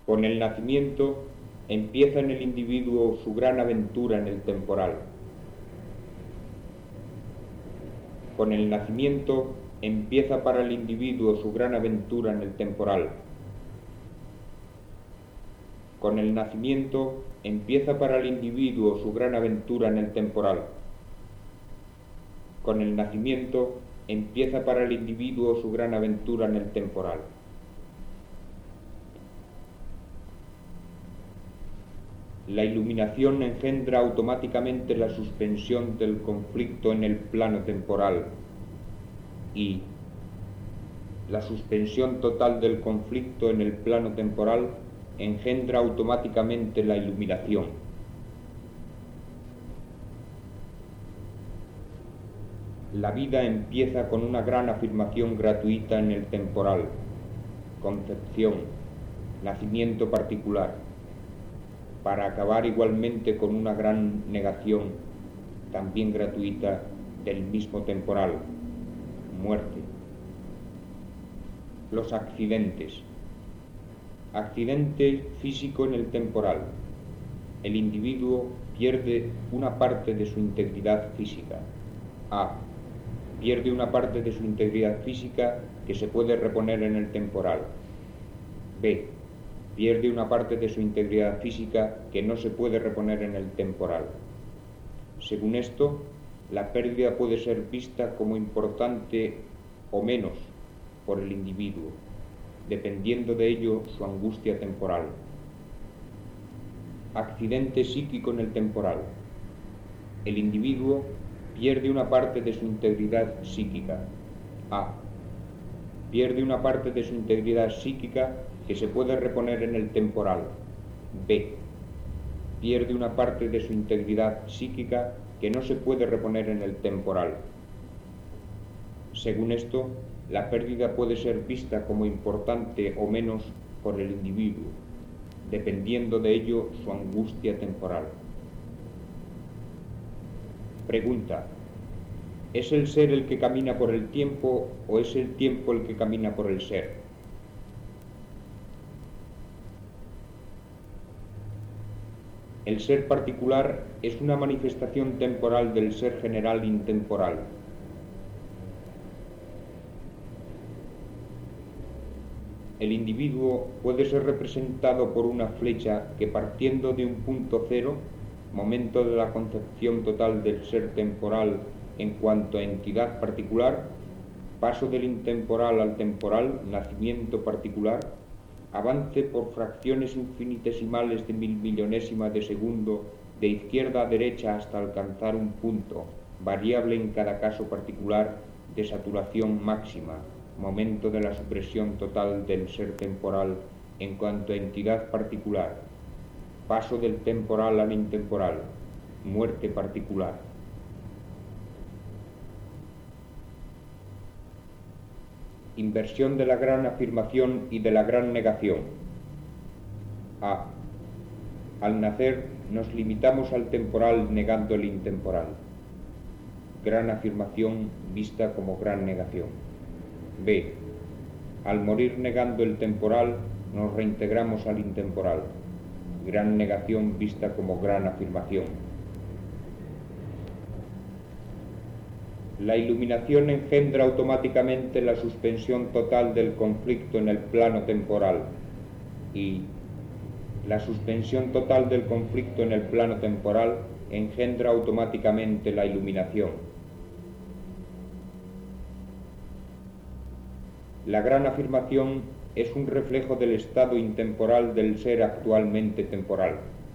Con el nacimiento empieza en el individuo su gran aventura en el temporal. Con el nacimiento empieza para el individuo su gran aventura en el temporal. Con el nacimiento empieza para el individuo su gran aventura en el temporal. Con el nacimiento empieza para el individuo su gran aventura en el temporal. La iluminación engendra automáticamente la suspensión del conflicto en el plano temporal y la suspensión total del conflicto en el plano temporal engendra automáticamente la iluminación. La vida empieza con una gran afirmación gratuita en el temporal, concepción, nacimiento particular, para acabar igualmente con una gran negación, también gratuita, del mismo temporal, muerte. Los accidentes. Accidente físico en el temporal. El individuo pierde una parte de su integridad física. A. Pierde una parte de su integridad física que se puede reponer en el temporal. B. Pierde una parte de su integridad física que no se puede reponer en el temporal. Según esto, la pérdida puede ser vista como importante o menos por el individuo, dependiendo de ello su angustia temporal. Accidente psíquico en el temporal. El individuo pierde una parte de su integridad psíquica. A. Pierde una parte de su integridad psíquica que se puede reponer en el temporal. B. Pierde una parte de su integridad psíquica que no se puede reponer en el temporal. Según esto, la pérdida puede ser vista como importante o menos por el individuo, dependiendo de ello su angustia temporal. Pregunta: ¿es el ser el que camina por el tiempo o es el tiempo el que camina por el ser? El ser particular es una manifestación temporal del ser general intemporal. El individuo puede ser representado por una flecha que, partiendo de un punto cero, momento de la concepción total del ser temporal en cuanto a entidad particular, paso del intemporal al temporal, nacimiento particular, avance por fracciones infinitesimales de milmillonésima de segundo de izquierda a derecha hasta alcanzar un punto, variable en cada caso particular, de saturación máxima, momento de la supresión total del ser temporal en cuanto a entidad particular, paso del temporal al intemporal, muerte particular. Inversión de la gran afirmación y de la gran negación. A. Al nacer nos limitamos al temporal negando el intemporal. Gran afirmación vista como gran negación. B. Al morir negando el temporal nos reintegramos al intemporal. Gran negación vista como gran afirmación. La iluminación engendra automáticamente la suspensión total del conflicto en el plano temporal y la suspensión total del conflicto en el plano temporal engendra automáticamente la iluminación. La gran afirmación es un reflejo del estado intemporal del ser actualmente temporal.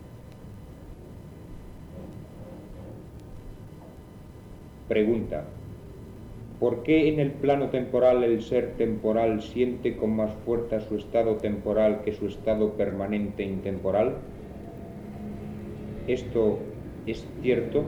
Pregunta: ¿por qué en el plano temporal el ser temporal siente con más fuerza su estado temporal que su estado permanente intemporal? ¿Esto es cierto?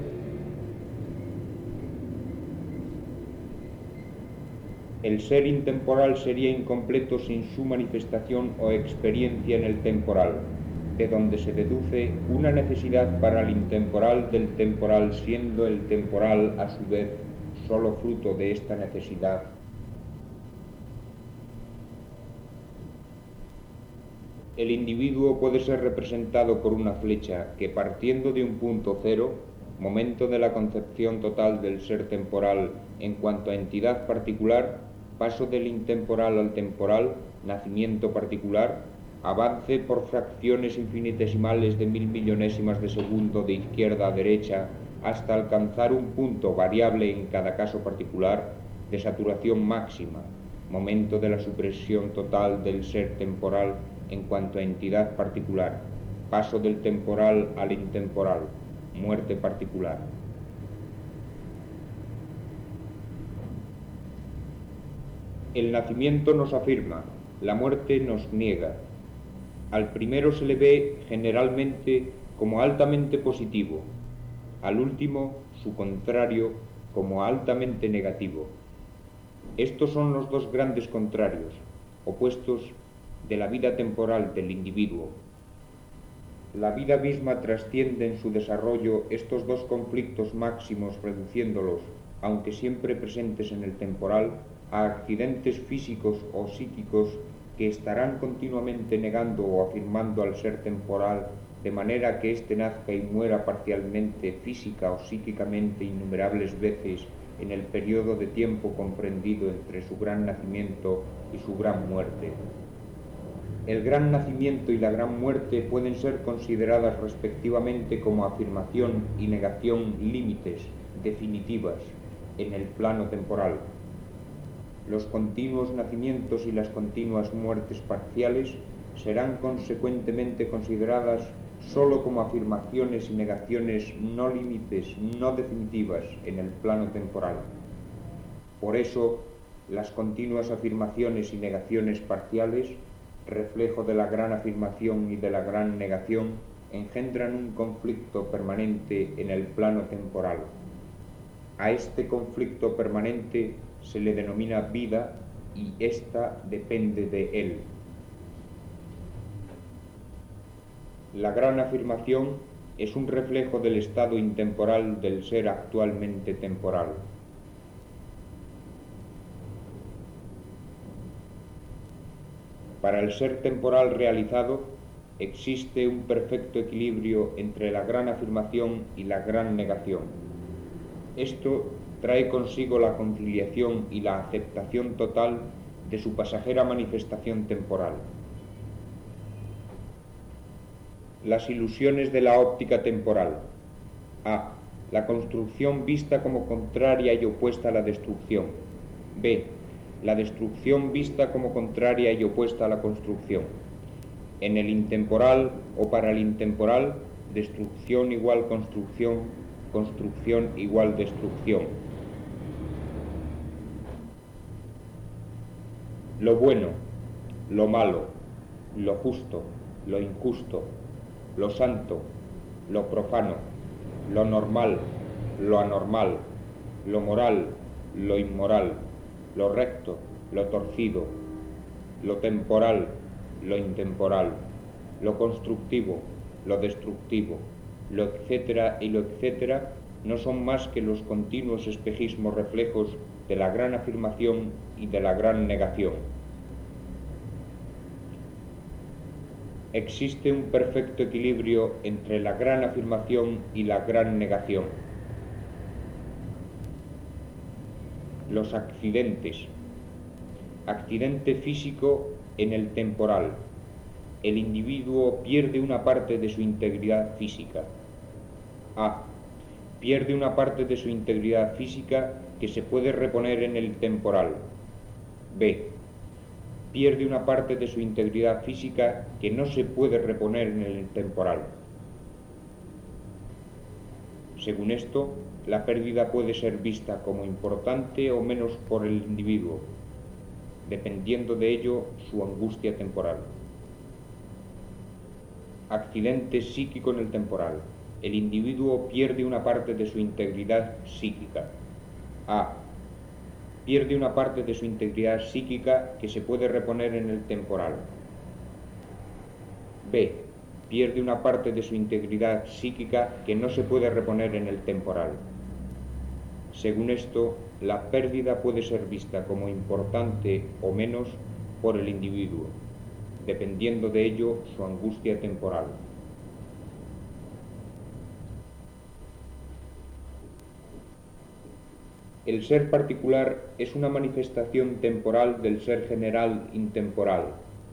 El ser intemporal sería incompleto sin su manifestación o experiencia en el temporal, de donde se deduce una necesidad para el intemporal del temporal, siendo el temporal a su vez solo fruto de esta necesidad. El individuo puede ser representado por una flecha que, partiendo de un punto cero, momento de la concepción total del ser temporal en cuanto a entidad particular, paso del intemporal al temporal, nacimiento particular, avance por fracciones infinitesimales de 1000 millonésimas de segundo de izquierda a derecha hasta alcanzar un punto variable en cada caso particular de saturación máxima, momento de la supresión total del ser temporal en cuanto a entidad particular, paso del temporal al intemporal, muerte particular. El nacimiento nos afirma, la muerte nos niega. Al primero se le ve generalmente como altamente positivo, al último, su contrario, como altamente negativo. Estos son los dos grandes contrarios, opuestos de la vida temporal del individuo. La vida misma trasciende en su desarrollo estos dos conflictos máximos, reduciéndolos, aunque siempre presentes en el temporal, a accidentes físicos o psíquicos que estarán continuamente negando o afirmando al ser temporal, de manera que éste nazca y muera parcialmente, física o psíquicamente, innumerables veces en el periodo de tiempo comprendido entre su gran nacimiento y su gran muerte. El gran nacimiento y la gran muerte pueden ser consideradas respectivamente como afirmación y negación límites definitivas en el plano temporal. Los continuos nacimientos y las continuas muertes parciales serán consecuentemente consideradas sólo como afirmaciones y negaciones no límites, no definitivas en el plano temporal. Por eso, las continuas afirmaciones y negaciones parciales, reflejo de la gran afirmación y de la gran negación, engendran un conflicto permanente en el plano temporal. A este conflicto permanente se le denomina vida y ésta depende de él. La gran afirmación es un reflejo del estado intemporal del ser actualmente temporal. Para el ser temporal realizado existe un perfecto equilibrio entre la gran afirmación y la gran negación. Esto trae consigo la conciliación y la aceptación total de su pasajera manifestación temporal. Las ilusiones de la óptica temporal. A. La construcción vista como contraria y opuesta a la destrucción. B. La destrucción vista como contraria y opuesta a la construcción. En el intemporal o para el intemporal, destrucción igual construcción, construcción igual destrucción. Lo bueno, lo malo, lo justo, lo injusto, lo santo, lo profano, lo normal, lo anormal, lo moral, lo inmoral, lo recto, lo torcido, lo temporal, lo intemporal, lo constructivo, lo destructivo, lo etcétera y lo etcétera, no son más que los continuos espejismos reflejos de la gran afirmación y de la gran negación. Existe un perfecto equilibrio entre la gran afirmación y la gran negación. Los accidentes. Accidente físico en el temporal. El individuo pierde una parte de su integridad física. A. Pierde una parte de su integridad física que se puede reponer en el temporal. B. Pierde una parte de su integridad física que no se puede reponer en el temporal. Según esto, la pérdida puede ser vista como importante o menos por el individuo, dependiendo de ello su angustia temporal. Accidente psíquico en el temporal. El individuo pierde una parte de su integridad psíquica. A. Pierde una parte de su integridad psíquica que se puede reponer en el temporal. B. Pierde una parte de su integridad psíquica que no se puede reponer en el temporal. Según esto, la pérdida puede ser vista como importante o menos por el individuo, dependiendo de ello su angustia temporal. El ser particular es una manifestación temporal del ser general intemporal.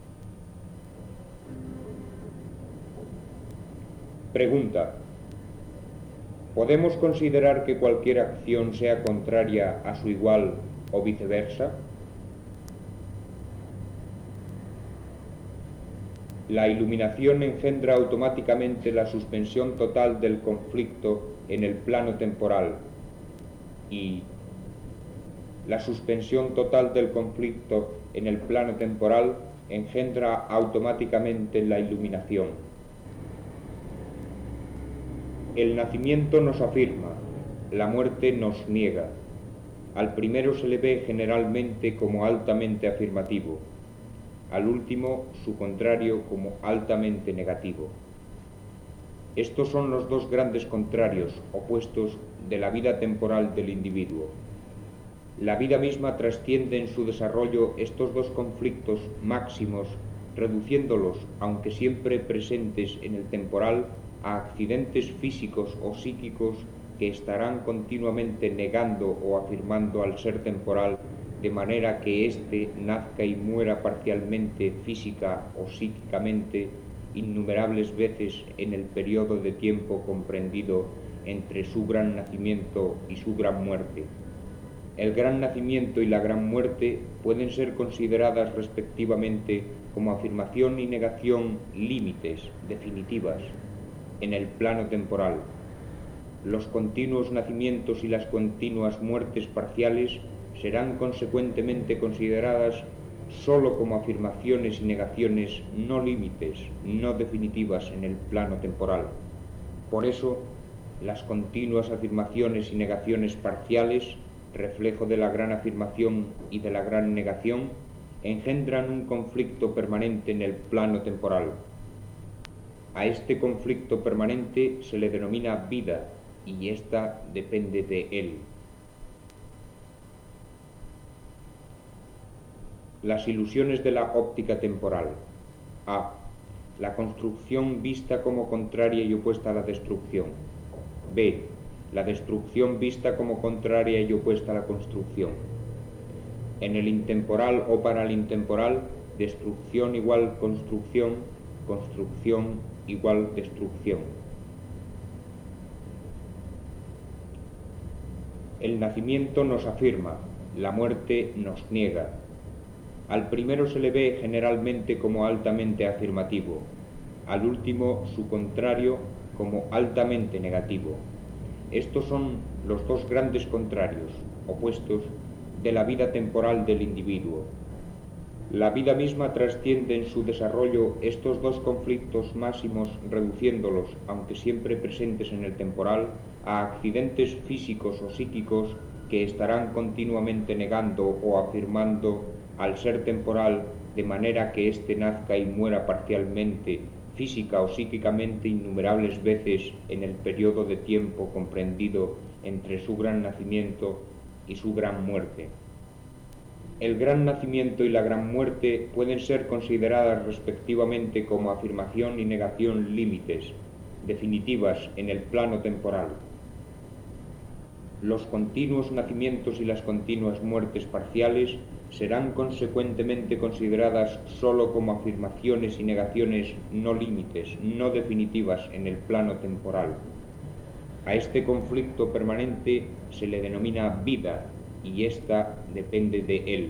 Pregunta: ¿podemos considerar que cualquier acción sea contraria a su igual o viceversa? La iluminación engendra automáticamente la suspensión total del conflicto en el plano temporal y la suspensión total del conflicto en el plano temporal engendra automáticamente la iluminación. El nacimiento nos afirma, la muerte nos niega. Al primero se le ve generalmente como altamente afirmativo, al último su contrario como altamente negativo. Estos son los dos grandes contrarios, opuestos, de la vida temporal del individuo. La vida misma trasciende en su desarrollo estos dos conflictos máximos, reduciéndolos, aunque siempre presentes en el temporal, a accidentes físicos o psíquicos que estarán continuamente negando o afirmando al ser temporal, de manera que éste nazca y muera parcialmente física o psíquicamente innumerables veces en el periodo de tiempo comprendido entre su gran nacimiento y su gran muerte. El gran nacimiento y la gran muerte pueden ser consideradas respectivamente como afirmación y negación límites definitivas en el plano temporal. Los continuos nacimientos y las continuas muertes parciales serán consecuentemente consideradas sólo como afirmaciones y negaciones no límites, no definitivas en el plano temporal. Por eso, las continuas afirmaciones y negaciones parciales, reflejo de la gran afirmación y de la gran negación, engendran un conflicto permanente en el plano temporal. A este conflicto permanente se le denomina vida, y ésta depende de él. Las ilusiones de la óptica temporal. A. La construcción vista como contraria y opuesta a la destrucción. B. La destrucción vista como contraria y opuesta a la construcción. En el intemporal o para el intemporal, destrucción igual construcción, construcción igual destrucción. El nacimiento nos afirma, la muerte nos niega. Al primero se le ve generalmente como altamente afirmativo, al último su contrario como altamente negativo. Estos son los dos grandes contrarios, opuestos, de la vida temporal del individuo. La vida misma trasciende en su desarrollo estos dos conflictos máximos, reduciéndolos, aunque siempre presentes en el temporal, a accidentes físicos o psíquicos que estarán continuamente negando o afirmando al ser temporal, de manera que éste nazca y muera parcialmente, física o psíquicamente innumerables veces en el periodo de tiempo comprendido entre su gran nacimiento y su gran muerte. El gran nacimiento y la gran muerte pueden ser consideradas respectivamente como afirmación y negación límites, definitivas en el plano temporal. Los continuos nacimientos y las continuas muertes parciales serán consecuentemente consideradas sólo como afirmaciones y negaciones no límites, no definitivas en el plano temporal. A este conflicto permanente se le denomina vida, y ésta depende de él.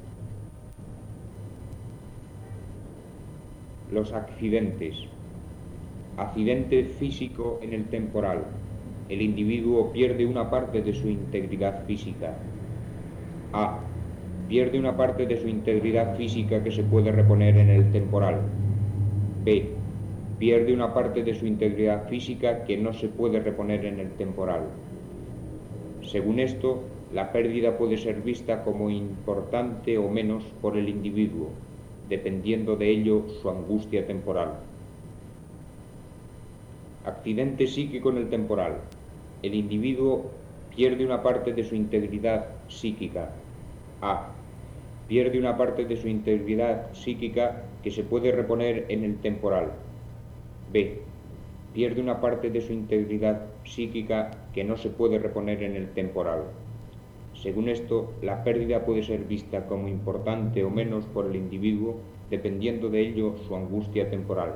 Los accidentes. Accidente físico en el temporal. El individuo pierde una parte de su integridad física. A. Pierde una parte de su integridad física que se puede reponer en el temporal. B. Pierde una parte de su integridad física que no se puede reponer en el temporal. Según esto, la pérdida puede ser vista como importante o menos por el individuo, dependiendo de ello su angustia temporal. Accidente psíquico en el temporal. El individuo pierde una parte de su integridad psíquica. A. Pierde una parte de su integridad psíquica que se puede reponer en el temporal. B. Pierde una parte de su integridad psíquica que no se puede reponer en el temporal. Según esto, la pérdida puede ser vista como importante o menos por el individuo, dependiendo de ello su angustia temporal.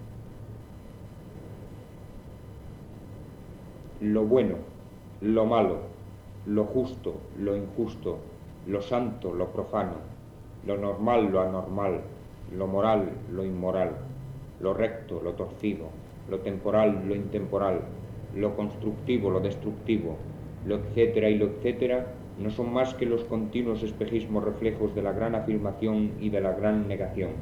Lo bueno, lo malo, lo justo, lo injusto, lo santo, lo profano, lo normal, lo anormal, lo moral, lo inmoral, lo recto, lo torcido, lo temporal, lo intemporal, lo constructivo, lo destructivo, lo etcétera y lo etcétera, no son más que los continuos espejismos reflejos de la gran afirmación y de la gran negación.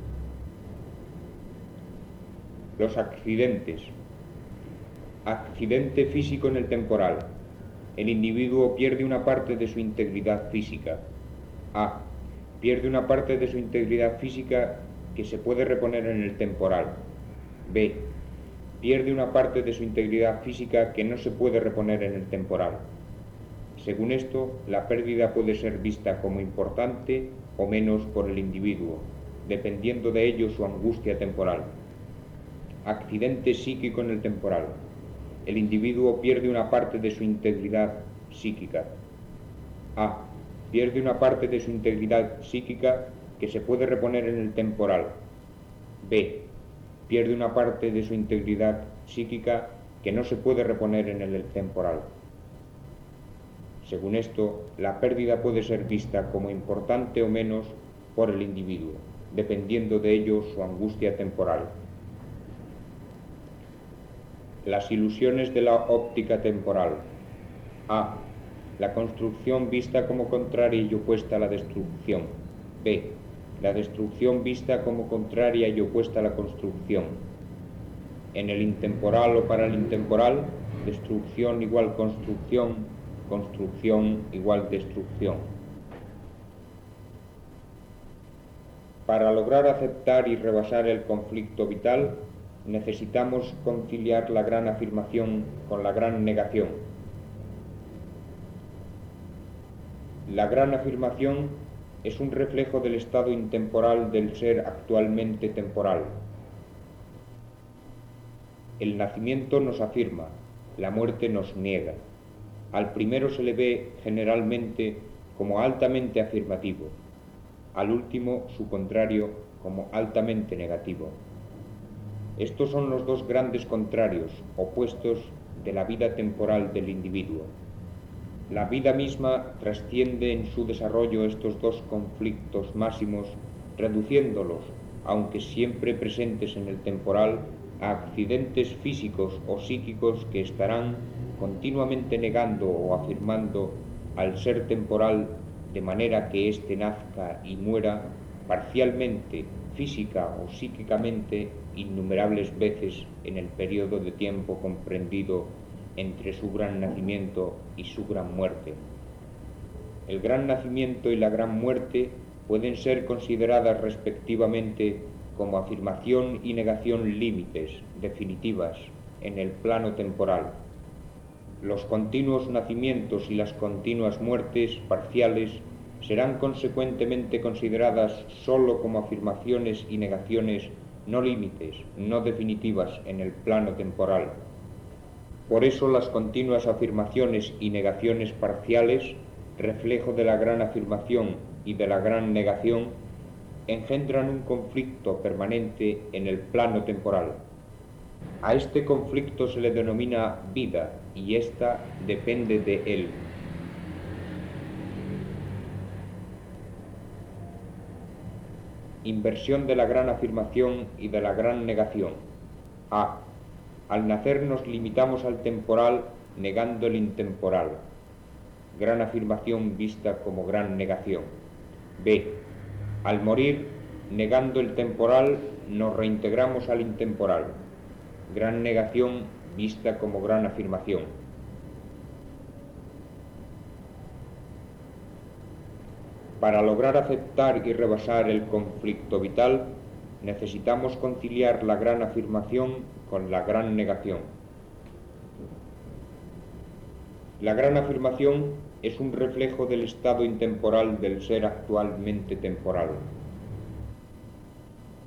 Los accidentes. Accidente físico en el temporal. El individuo pierde una parte de su integridad física. A. Pierde una parte de su integridad física que se puede reponer en el temporal. B. Pierde una parte de su integridad física que no se puede reponer en el temporal. Según esto, la pérdida puede ser vista como importante o menos por el individuo, dependiendo de ello su angustia temporal. Accidente psíquico en el temporal. El individuo pierde una parte de su integridad psíquica. A. Pierde una parte de su integridad psíquica que se puede reponer en el temporal. B. Pierde una parte de su integridad psíquica que no se puede reponer en el temporal. Según esto, la pérdida puede ser vista como importante o menos por el individuo, dependiendo de ello su angustia temporal. Las ilusiones de la óptica temporal. A. La construcción vista como contraria y opuesta a la destrucción. B. La destrucción vista como contraria y opuesta a la construcción. En el intemporal o para el intemporal, destrucción igual construcción, construcción igual destrucción. Para lograr aceptar y rebasar el conflicto vital, necesitamos conciliar la gran afirmación con la gran negación. La gran afirmación es un reflejo del estado intemporal del ser actualmente temporal. El nacimiento nos afirma, la muerte nos niega. Al primero se le ve generalmente como altamente afirmativo, al último su contrario como altamente negativo. Estos son los dos grandes contrarios, opuestos de la vida temporal del individuo. La vida misma trasciende en su desarrollo estos dos conflictos máximos, reduciéndolos, aunque siempre presentes en el temporal, a accidentes físicos o psíquicos que estarán continuamente negando o afirmando al ser temporal, de manera que éste nazca y muera parcialmente, física o psíquicamente, innumerables veces en el periodo de tiempo comprendido entre su gran nacimiento y su gran muerte. El gran nacimiento y la gran muerte pueden ser consideradas respectivamente como afirmación y negación límites, definitivas, en el plano temporal. Los continuos nacimientos y las continuas muertes parciales serán consecuentemente consideradas sólo como afirmaciones y negaciones no límites, no definitivas en el plano temporal. Por eso las continuas afirmaciones y negaciones parciales, reflejo de la gran afirmación y de la gran negación, engendran un conflicto permanente en el plano temporal. A este conflicto se le denomina vida y ésta depende de él. Inversión de la gran afirmación y de la gran negación. A. Al nacer nos limitamos al temporal negando el intemporal. Gran afirmación vista como gran negación. B. Al morir, negando el temporal, nos reintegramos al intemporal. Gran negación vista como gran afirmación. Para lograr aceptar y rebasar el conflicto vital, necesitamos conciliar la gran afirmación con la gran negación. La gran afirmación es un reflejo del estado intemporal del ser actualmente temporal.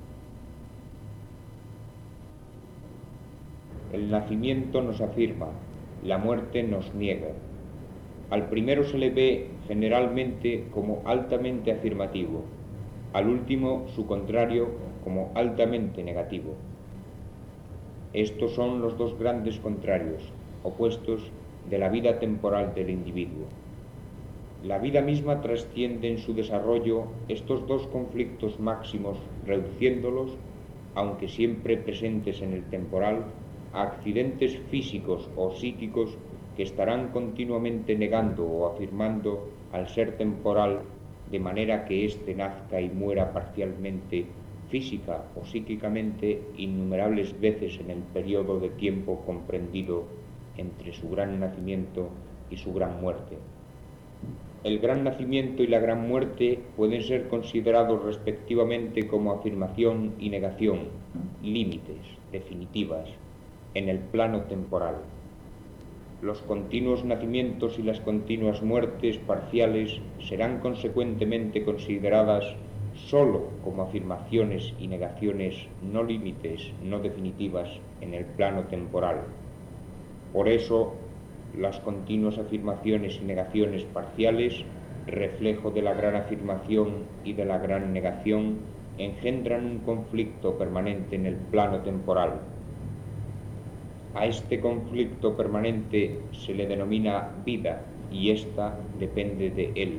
El nacimiento nos afirma, la muerte nos niega. Al primero se le ve generalmente como altamente afirmativo, al último su contrario como altamente negativo. Estos son los dos grandes contrarios, opuestos, de la vida temporal del individuo. La vida misma trasciende en su desarrollo estos dos conflictos máximos, reduciéndolos, aunque siempre presentes en el temporal, a accidentes físicos o psíquicos que estarán continuamente negando o afirmando al ser temporal, de manera que éste nazca y muera parcialmente, física o psíquicamente, innumerables veces en el periodo de tiempo comprendido entre su gran nacimiento y su gran muerte. El gran nacimiento y la gran muerte pueden ser considerados respectivamente como afirmación y negación, límites, definitivas, en el plano temporal. Los continuos nacimientos y las continuas muertes parciales serán consecuentemente consideradas sólo como afirmaciones y negaciones, no límites, no definitivas, en el plano temporal. Por eso, las continuas afirmaciones y negaciones parciales, reflejo de la gran afirmación y de la gran negación, engendran un conflicto permanente en el plano temporal. A este conflicto permanente se le denomina vida y ésta depende de él.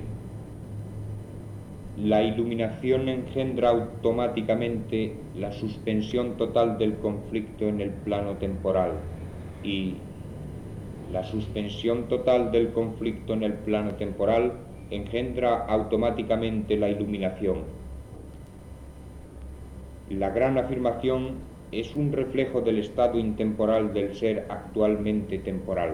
La iluminación engendra automáticamente la suspensión total del conflicto en el plano temporal y la suspensión total del conflicto en el plano temporal engendra automáticamente la iluminación. La gran afirmación es un reflejo del estado intemporal del ser actualmente temporal.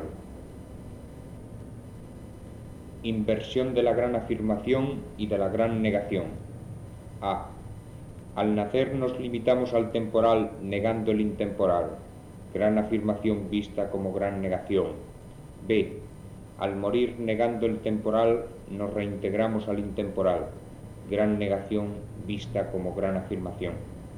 Inversión de la gran afirmación y de la gran negación. A. Al nacer nos limitamos al temporal negando el intemporal. Gran afirmación vista como gran negación. B. Al morir negando el temporal nos reintegramos al intemporal. Gran negación vista como gran afirmación.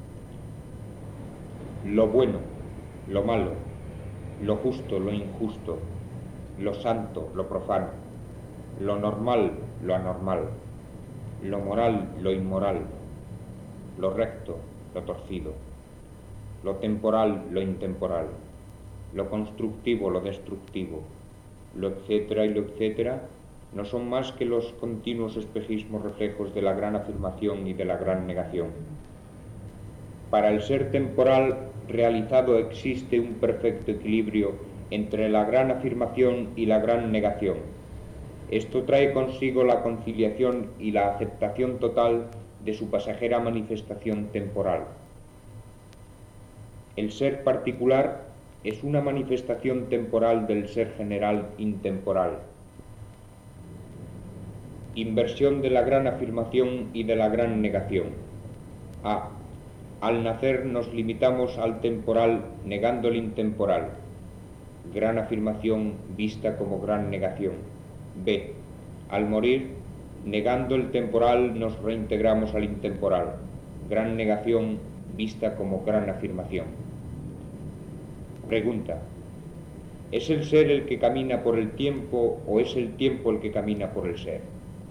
Lo bueno, lo malo, lo justo, lo injusto, lo santo, lo profano, lo normal, lo anormal, lo moral, lo inmoral, lo recto, lo torcido, lo temporal, lo intemporal, lo constructivo, lo destructivo, lo etcétera y lo etcétera, no son más que los continuos espejismos reflejos de la gran afirmación y de la gran negación. Para el ser temporal realizado existe un perfecto equilibrio entre la gran afirmación y la gran negación. Esto trae consigo la conciliación y la aceptación total de su pasajera manifestación temporal. El ser particular es una manifestación temporal del ser general intemporal. Inversión de la gran afirmación y de la gran negación. A. Al nacer nos limitamos al temporal negando el intemporal. Gran afirmación vista como gran negación. B. Al morir, negando el temporal nos reintegramos al intemporal. Gran negación vista como gran afirmación. Pregunta. ¿Es el ser el que camina por el tiempo o es el tiempo el que camina por el ser?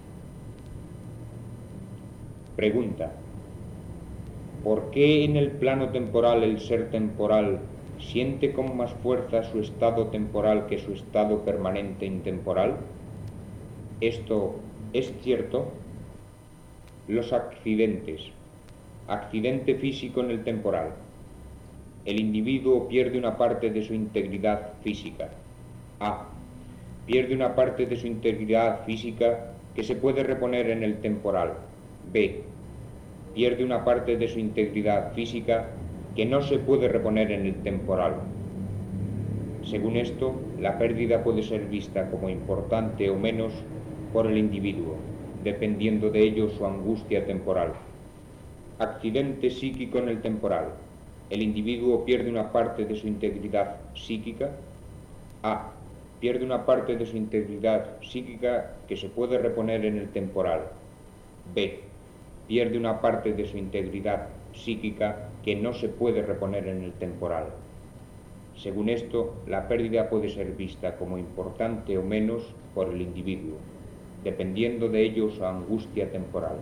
Pregunta. ¿Por qué en el plano temporal el ser temporal siente con más fuerza su estado temporal que su estado permanente intemporal? ¿Esto es cierto? Los accidentes. Accidente físico en el temporal. El individuo pierde una parte de su integridad física. A. Pierde una parte de su integridad física que se puede reponer en el temporal. B. Pierde una parte de su integridad física que no se puede reponer en el temporal. Según esto, la pérdida puede ser vista como importante o menos por el individuo, dependiendo de ello su angustia temporal. Accidente psíquico en el temporal. El individuo pierde una parte de su integridad psíquica. A. Pierde una parte de su integridad psíquica que se puede reponer en el temporal. B. Pierde una parte de su integridad psíquica que no se puede reponer en el temporal. Según esto, la pérdida puede ser vista como importante o menos por el individuo, dependiendo de ello su angustia temporal.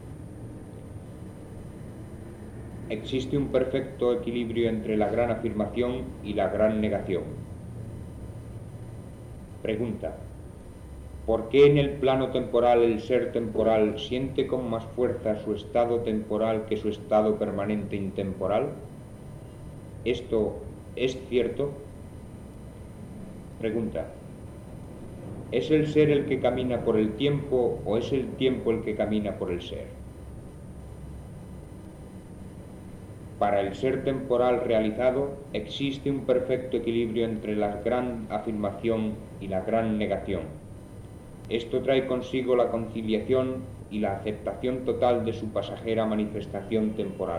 Existe un perfecto equilibrio entre la gran afirmación y la gran negación. Pregunta: ¿por qué en el plano temporal el ser temporal siente con más fuerza su estado temporal que su estado permanente intemporal? ¿Esto es cierto? Pregunta: ¿es el ser el que camina por el tiempo o es el tiempo el que camina por el ser? Para el ser temporal realizado existe un perfecto equilibrio entre la gran afirmación y la gran negación. Esto trae consigo la conciliación y la aceptación total de su pasajera manifestación temporal.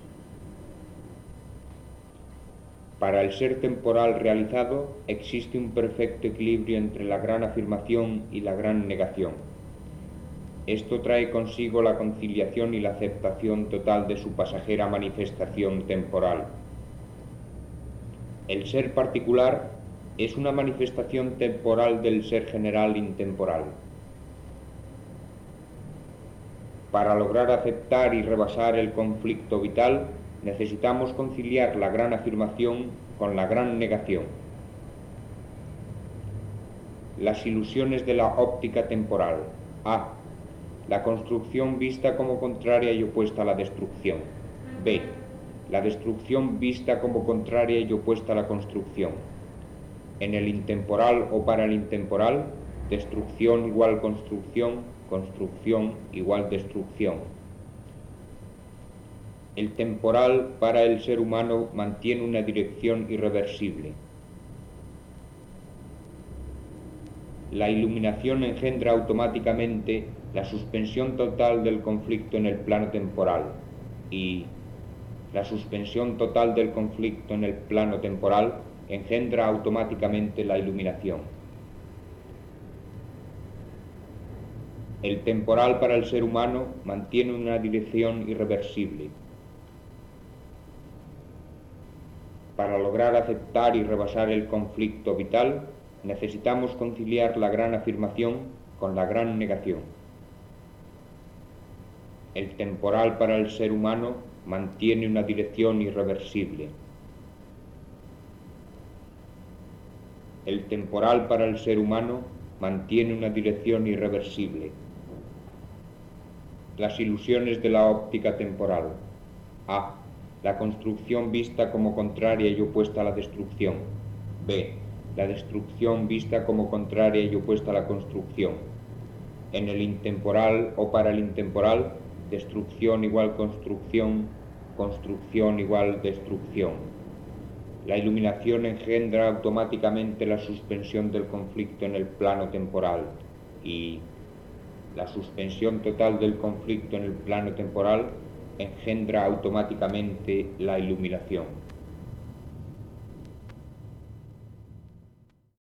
Para el ser temporal realizado existe un perfecto equilibrio entre la gran afirmación y la gran negación. Esto trae consigo la conciliación y la aceptación total de su pasajera manifestación temporal. El ser particular es una manifestación temporal del ser general intemporal. Para lograr aceptar y rebasar el conflicto vital, necesitamos conciliar la gran afirmación con la gran negación. Las ilusiones de la óptica temporal. A. La construcción vista como contraria y opuesta a la destrucción. B. La destrucción vista como contraria y opuesta a la construcción. En el intemporal o para el intemporal, destrucción igual construcción, construcción igual destrucción. El temporal para el ser humano mantiene una dirección irreversible. La iluminación engendra automáticamente la suspensión total del conflicto en el plano temporal y la suspensión total del conflicto en el plano temporal engendra automáticamente la iluminación. El temporal para el ser humano mantiene una dirección irreversible. Para lograr aceptar y rebasar el conflicto vital, necesitamos conciliar la gran afirmación con la gran negación. El temporal para el ser humano mantiene una dirección irreversible. El temporal para el ser humano mantiene una dirección irreversible. Las ilusiones de la óptica temporal. A. La construcción vista como contraria y opuesta a la destrucción. B. La destrucción vista como contraria y opuesta a la construcción. En el intemporal o para el intemporal, destrucción igual construcción, construcción igual destrucción. La iluminación engendra automáticamente la suspensión del conflicto en el plano temporal y la suspensión total del conflicto en el plano temporal engendra automáticamente la iluminación.